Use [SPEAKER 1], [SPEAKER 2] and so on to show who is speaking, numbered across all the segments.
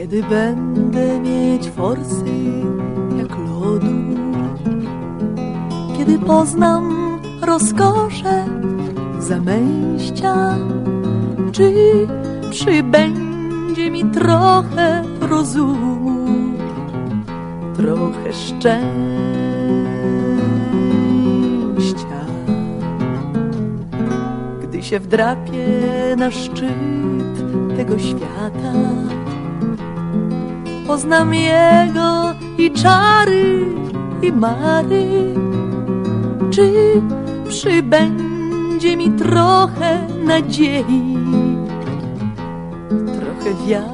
[SPEAKER 1] Kiedy będę mieć forsy jak lodu, kiedy poznam rozkosze zamęścia, czy przybędzie mi trochę rozumu, trochę szczęścia, gdy się wdrapię na szczyt tego świata, poznam jego i czary, i mary, czy przybędzie mi trochę nadziei, trochę wiary,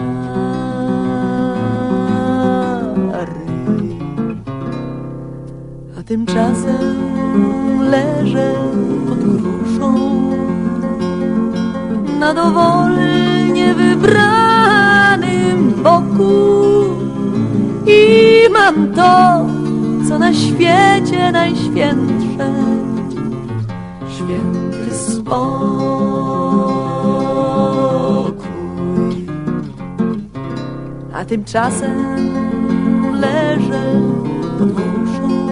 [SPEAKER 1] a tymczasem leżę pod gruszą na dowolnie wybranym boku i mam to, co na świecie najświętsze, święty spokój. A tymczasem leżę pod gruszą,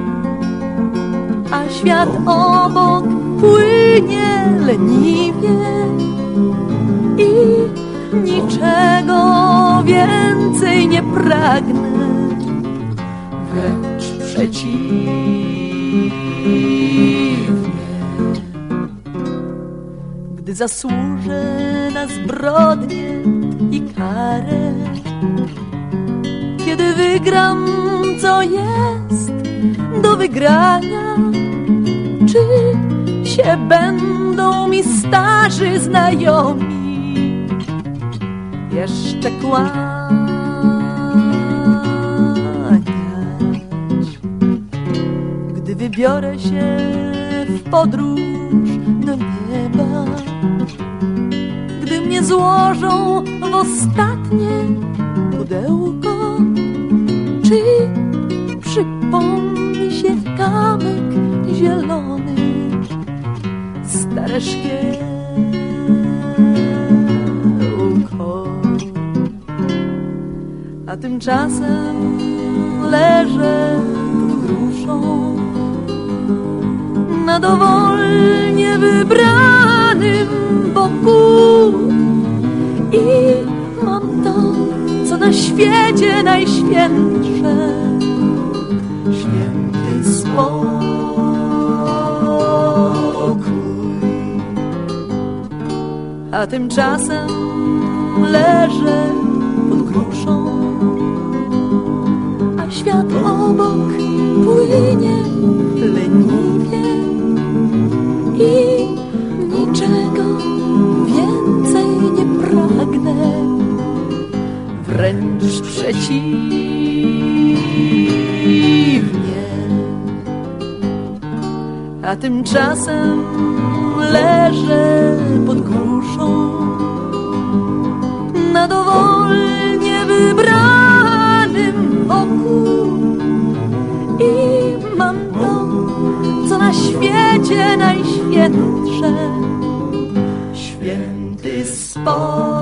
[SPEAKER 1] a świat obok płynie leniwie i niczego więcej nie pragnę, wręcz przeciwnie. Gdy zasłużę na zbrodnię i karę, kiedy wygram, co jest do wygrania, czy się będą mi starzy znajomi jeszcze kłaniać, gdy wybiorę się w podróż do nieba, gdy mnie złożą w ostatnie pudełko, czy przypomni się kamyk zielony, stare szkiełko, a tymczasem leżę pod gruszą na dowolnie wybranym boku i mam to, co na świecie najświętsze, święty spokój. A tymczasem leżę pod gruszą, a świat obok płynie leniwie i niczego więcej nie pragnę, wręcz przeciwnie. A tymczasem leżę pod gruszą na dowolnie wybranym boku i mam to, co na świecie najświętsze, święty spokój.